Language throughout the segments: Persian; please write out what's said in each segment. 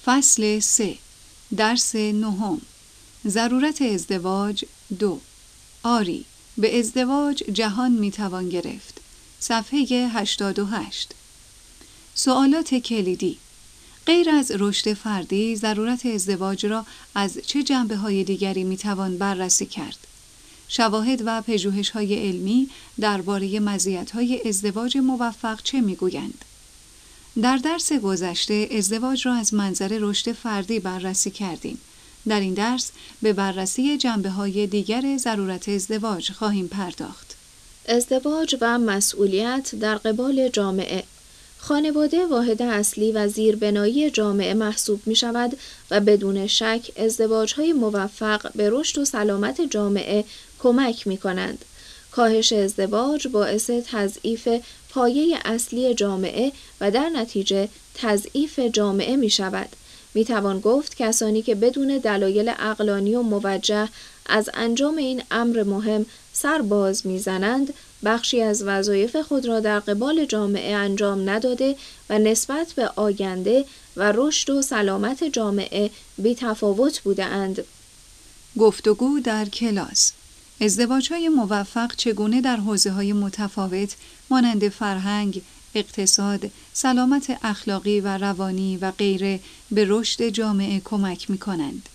فصل 3 درس 9 ضرورت ازدواج 2 آری به ازدواج جهان میتوان گرفت. صفحه 88. سوالات کلیدی. غیر از رشد فردی، ضرورت ازدواج را از چه جنبه‌های دیگری میتوان بررسی کرد؟ شواهد و پژوهش‌های علمی درباره مزیت‌های ازدواج موفق چه میگویند؟ در درس گذشته ازدواج را از منظر رشد فردی بررسی کردیم. در این درس به بررسی جنبه‌های دیگر ضرورت ازدواج خواهیم پرداخت. ازدواج و مسئولیت در قبال جامعه. خانواده واحد اصلی و زیربنایی جامعه محسوب می شود و بدون شک ازدواج‌های موفق به رشد و سلامت جامعه کمک می کنند. کاهش ازدواج باعث تضعیف پایه اصلی جامعه و در نتیجه تضعیف جامعه می شود. می توان گفت کسانی که بدون دلایل عقلانی و موجه از انجام این امر مهم سر باز می زنند، بخشی از وظایف خود را در قبال جامعه انجام نداده و نسبت به آینده و رشد و سلامت جامعه بی تفاوت بوده اند. گفتگو در کلاس. ازدواج‌های موفق چگونه در حوزه‌های متفاوت مانند فرهنگ، اقتصاد، سلامت اخلاقی و روانی و غیره به رشد جامعه کمک می‌کنند؟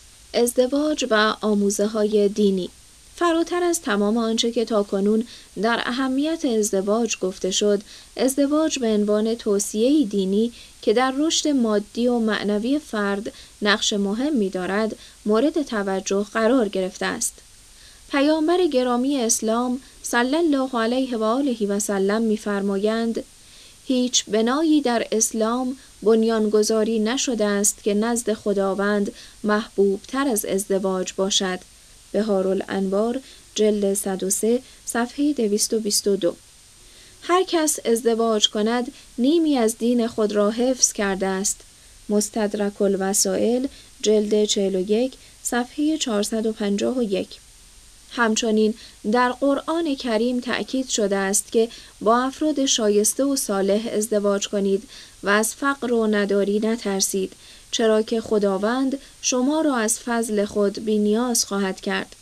ازدواج و آموزه‌های دینی. فراتر از تمام آنچه که تاکنون در اهمیت ازدواج گفته شد، ازدواج به عنوان توصیه‌ای دینی که در رشد مادی و معنوی فرد نقش مهمی دارد، مورد توجه قرار گرفته است. پیامبر گرامی اسلام صلی الله علیه و آله و سلم می‌فرمایند: هیچ بنایی در اسلام بنیانگذاری نشده است که نزد خداوند محبوب تر از ازدواج باشد. بهارالانوار جلد 103 صفحه 222. هر کس ازدواج کند نیمی از دین خود را حفظ کرده است. مستدرک الوسائل جلد 41 صفحه 451. همچنین در قرآن کریم تأکید شده است که با افراد شایسته و صالح ازدواج کنید و از فقر و نداری نترسید، چرا که خداوند شما را از فضل خود بی نیاز خواهد کرد.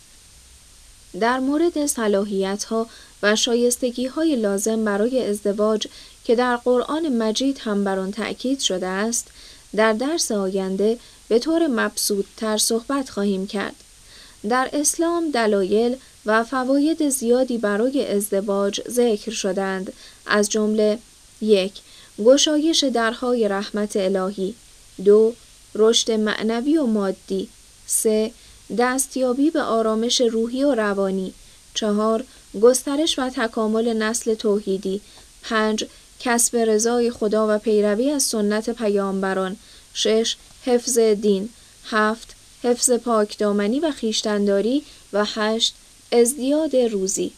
در مورد صلاحیت‌ها و شایستگی‌های لازم برای ازدواج که در قرآن مجید هم بر آن تأکید شده است، در درس آینده به طور مبسوط‌تر صحبت خواهیم کرد. در اسلام دلایل و فواید زیادی برای ازدواج ذکر شدند، از جمله 1. گشایش درهای رحمت الهی. 2. رشد معنوی و مادی. 3. دستیابی به آرامش روحی و روانی. 4. گسترش و تکامل نسل توحیدی. 5. کسب رضای خدا و پیروی از سنت پیامبران. 6. حفظ دین. 7. حفظ پاکدامنی و خویشتن‌داری و 8. ازدیاد روزی.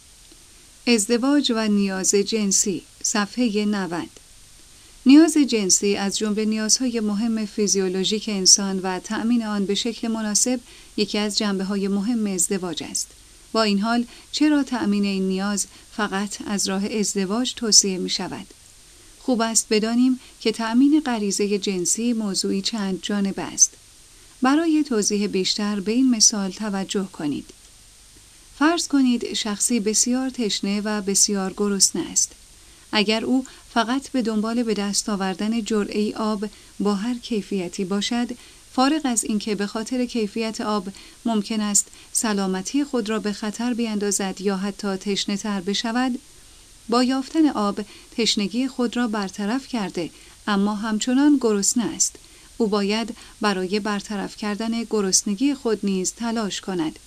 ازدواج و نیاز جنسی. صفحه 90. نیاز جنسی از جمله نیازهای مهم فیزیولوژیک انسان و تأمین آن به شکل مناسب یکی از جنبه‌های مهم ازدواج است. با این حال چرا تأمین این نیاز فقط از راه ازدواج توصیه می شود؟ خوب است بدانیم که تأمین غریزه جنسی موضوعی چند جانبه است. برای توضیح بیشتر به این مثال توجه کنید. فرض کنید شخصی بسیار تشنه و بسیار گرسنه است. اگر او فقط به دنبال به دست آوردن جرعه‌ای آب با هر کیفیتی باشد، فارغ از اینکه به خاطر کیفیت آب ممکن است سلامتی خود را به خطر بیندازد یا حتی تشنه‌تر بشود، با یافتن آب تشنگی خود را برطرف کرده اما همچنان گرسنه است. او باید برای برطرف کردن گرسنگی خود نیز تلاش کند.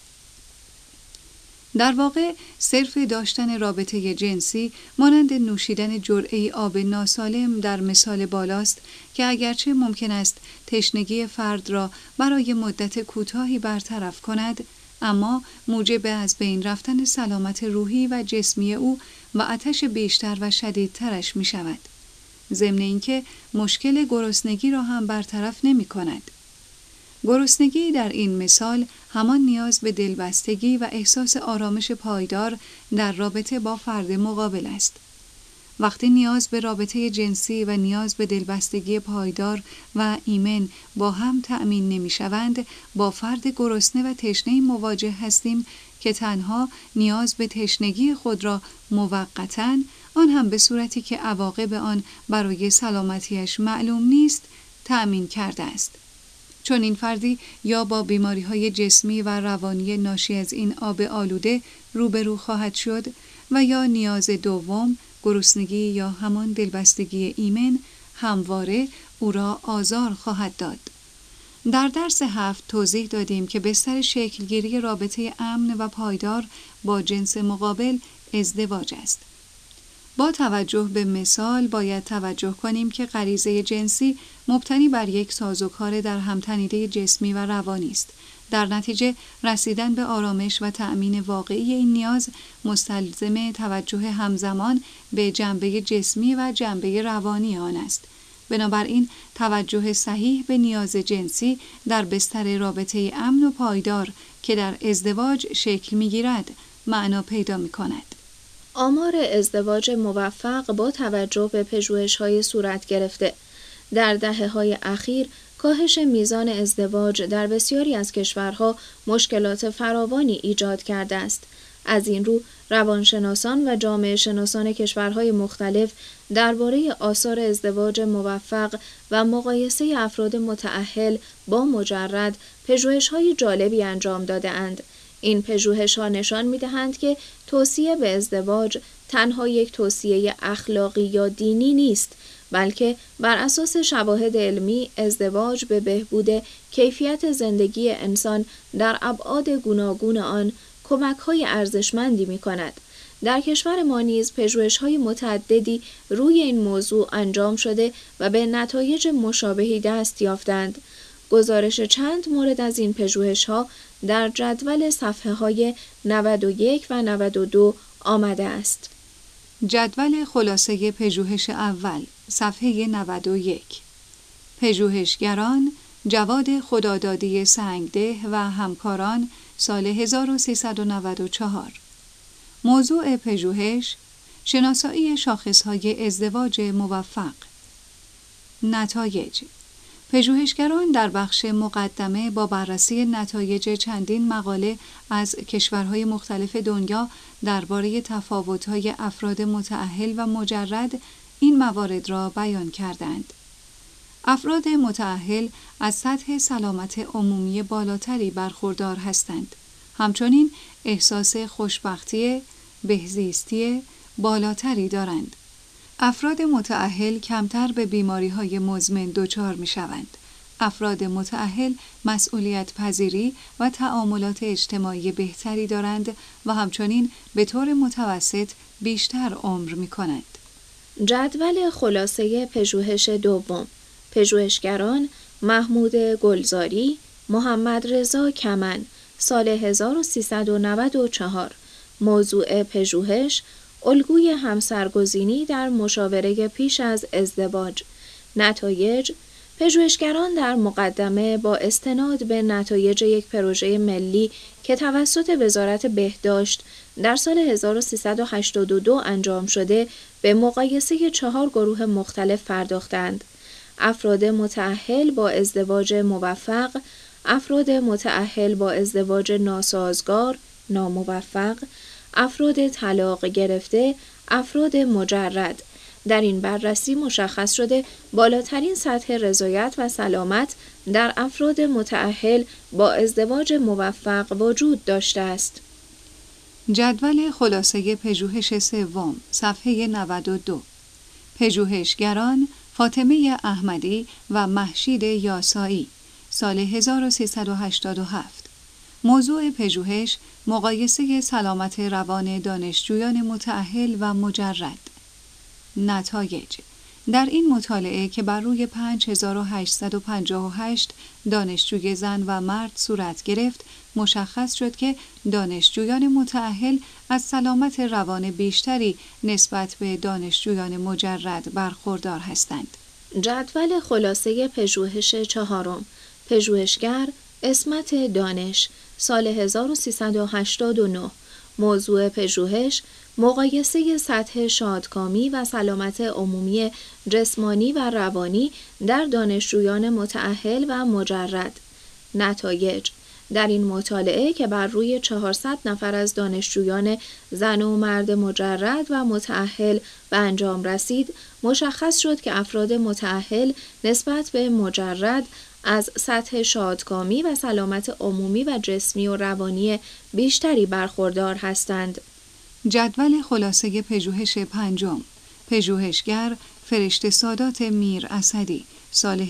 در واقع صرف داشتن رابطه جنسی مانند نوشیدن جرعه‌ای آب ناسالم در مثال بالاست که اگرچه ممکن است تشنگی فرد را برای مدت کوتاهی برطرف کند، اما موجب از بین رفتن سلامت روحی و جسمی او و آتش بیشتر و شدیدترش می شود. ضمن اینکه مشکل گرسنگی را هم برطرف نمی کند. گرسنگی در این مثال همان نیاز به دلبستگی و احساس آرامش پایدار در رابطه با فرد مقابل است. وقتی نیاز به رابطه جنسی و نیاز به دلبستگی پایدار و ایمن با هم تأمین نمی‌شوند، با فرد گرسنه و تشنه‌ای مواجه هستیم که تنها نیاز به تشنگی خود را موقتاً، آن هم به صورتی که عواقب آن برای سلامتیش معلوم نیست، تأمین کرده است. چون این فردی یا با بیماری‌های جسمی و روانی ناشی از این آب آلوده روبرو خواهد شد و یا نیاز دوم، گرسنگی یا همان دلبستگی ایمن، همواره او را آزار خواهد داد. در درس 7 توضیح دادیم که بستر شکلگیری رابطه امن و پایدار با جنس مقابل ازدواج است. با توجه به مثال باید توجه کنیم که غریزه جنسی مبتنی بر یک سازوکار در همتنیده جسمی و روانی است. در نتیجه رسیدن به آرامش و تأمین واقعی این نیاز مستلزم توجه همزمان به جنبه جسمی و جنبه روانی آن است. بنابراین توجه صحیح به نیاز جنسی در بستر رابطه امن و پایدار که در ازدواج شکل می‌گیرد معنا پیدا می‌کند. آمار ازدواج موفق با توجه به پژوهش‌های صورت گرفته در دهه‌های اخیر کاهش میزان ازدواج در بسیاری از کشورها مشکلات فراوانی ایجاد کرده است. از این رو روانشناسان و جامعه شناسان کشورهای مختلف درباره آثار ازدواج موفق و مقایسه افراد متأهل با مجرد پژوهش‌های جالبی انجام داده‌اند. این پژوهش‌ها نشان می‌دهند که توصیه به ازدواج تنها یک توصیه اخلاقی یا دینی نیست، بلکه بر اساس شواهد علمی ازدواج به بهبود کیفیت زندگی انسان در ابعاد گوناگون آن کمک‌های ارزشمندی می‌کند. در کشور ما نیز پژوهش‌های متعددی روی این موضوع انجام شده و به نتایج مشابهی دست یافتند. گزارش چند مورد از این پژوهش‌ها در جدول صفحه‌های 91 و 92 آمده است. جدول خلاصه پژوهش اول، صفحه 91. پژوهشگران جواد خدادادی سنگده و همکاران، سال 1394. موضوع پژوهش: شناسایی شاخص‌های ازدواج موفق. نتایج: پژوهشگران در بخش مقدمه با بررسی نتایج چندین مقاله از کشورهای مختلف دنیا درباره تفاوت‌های افراد متأهل و مجرد این موارد را بیان کردند. افراد متأهل از سطح سلامت عمومی بالاتری برخوردار هستند. همچنین احساس خوشبختی، بهزیستی بالاتری دارند. افراد متأهل کمتر به بیماری‌های مزمن دچار می‌شوند. افراد متأهل مسئولیت پذیری و تعاملات اجتماعی بهتری دارند و همچنین به طور متوسط بیشتر عمر می‌کنند. جدول خلاصه پژوهش دوم. پژوهشگران محمود گلزاری، محمد رضا کمن، سال 1394. موضوع پژوهش: الگوی همسرگزینی در مشاوره پیش از ازدواج. نتایج: پژوهشگران در مقدمه با استناد به نتایج یک پروژه ملی که توسط وزارت بهداشت در سال 1382 انجام شده به مقایسه 4 گروه مختلف پرداختند: افراد متأهل با ازدواج موفق، افراد متأهل با ازدواج ناسازگار، ناموفق، افراد طلاق گرفته، افراد مجرد. در این بررسی مشخص شده بالاترین سطح رضایت و سلامت در افراد متأهل با ازدواج موفق وجود داشته است. جدول خلاصه پژوهش سوم، صفحه 92. پژوهشگران فاطمه احمدی و مهشید یاسایی، سال 1387. موضوع پژوهش: مقایسه سلامت روان دانشجویان متأهل و مجرد. نتایج: در این مطالعه که بر روی 5858 دانشجوی زن و مرد صورت گرفت، مشخص شد که دانشجویان متأهل از سلامت روان بیشتری نسبت به دانشجویان مجرد برخوردار هستند. جدول خلاصه پژوهش چهارم. پژوهشگر اسمت دانش، سال 1389. موضوع پژوهش مقایسه سطح شادکامی و سلامت عمومی جسمانی و روانی در دانشجویان متأهل و مجرد. نتایج: در این مطالعه که بر روی 400 نفر از دانشجویان زن و مرد مجرد و متأهل به انجام رسید، مشخص شد که افراد متأهل نسبت به مجرد از سطح شادکامی و سلامت عمومی و جسمی و روانی بیشتری برخوردار هستند. جدول خلاصه پژوهش پنجم. پژوهشگر فرشته سادات میر اسدی، سال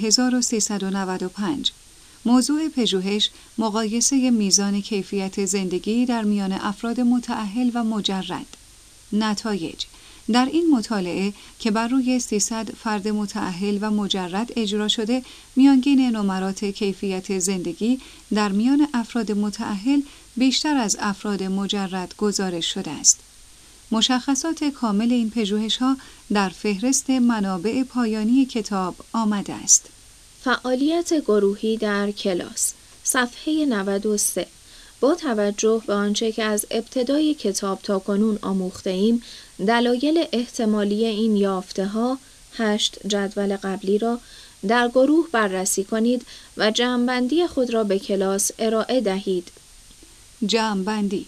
1395. موضوع پژوهش مقایسه میزان کیفیت زندگی در میان افراد متأهل و مجرد. نتایج: در این مطالعه که بر روی 300 فرد متأهل و مجرد اجرا شده، میانگین نمرات کیفیت زندگی در میان افراد متأهل بیشتر از افراد مجرد گزارش شده است. مشخصات کامل این پژوهش‌ها در فهرست منابع پایانی کتاب آمده است. فعالیت گروهی در کلاس، صفحه 93. با توجه به آنچه که از ابتدای کتاب تا کنون آموخته‌ایم، دلایل احتمالی این یافته‌ها 8 جدول قبلی را در گروه بررسی کنید و جمع‌بندی خود را به کلاس ارائه دهید. جمع‌بندی: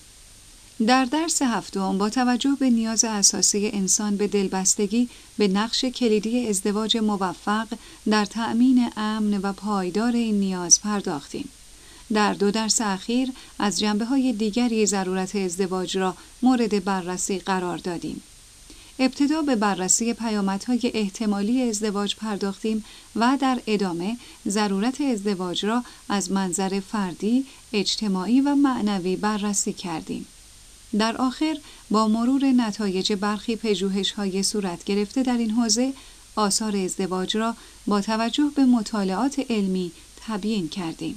در درس هفتم با توجه به نیاز اساسی انسان به دلبستگی به نقش کلیدی ازدواج موفق در تأمین امن و پایدار این نیاز پرداختیم. در 2 درس اخیر از جنبه‌های دیگری ضرورت ازدواج را مورد بررسی قرار دادیم. ابتدا به بررسی پیامدهای احتمالی ازدواج پرداختیم و در ادامه ضرورت ازدواج را از منظر فردی، اجتماعی و معنوی بررسی کردیم. در آخر با مرور نتایج برخی پژوهش‌های صورت گرفته در این حوزه، آثار ازدواج را با توجه به مطالعات علمی تبیین کردیم.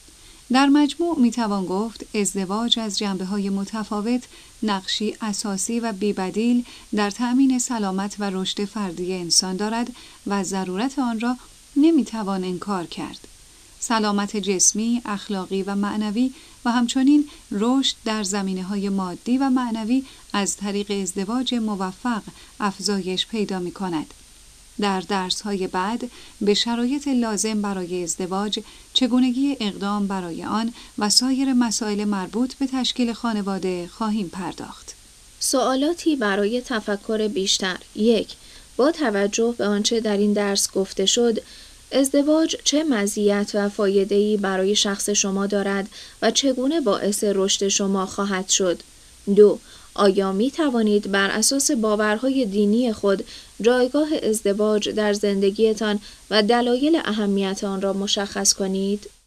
در مجموع میتوان گفت ازدواج از جنبه‌های متفاوت نقشی اساسی و بی‌بدیل در تأمین سلامت و رشد فردی انسان دارد و ضرورت آن را نمیتوان انکار کرد. سلامت جسمی، اخلاقی و معنوی و همچنین رشد در زمینه‌های مادی و معنوی از طریق ازدواج موفق افزایش پیدا می‌کند. در درس‌های بعد به شرایط لازم برای ازدواج، چگونگی اقدام برای آن و سایر مسائل مربوط به تشکیل خانواده خواهیم پرداخت. سوالاتی برای تفکر بیشتر. 1. با توجه به آنچه در این درس گفته شد، ازدواج چه مزیت و فایده‌ای برای شخص شما دارد و چگونه باعث رشد شما خواهد شد؟ 2. آیا می توانید بر اساس باورهای دینی خود جایگاه ازدواج در زندگیتان و دلایل اهمیت آن را مشخص کنید؟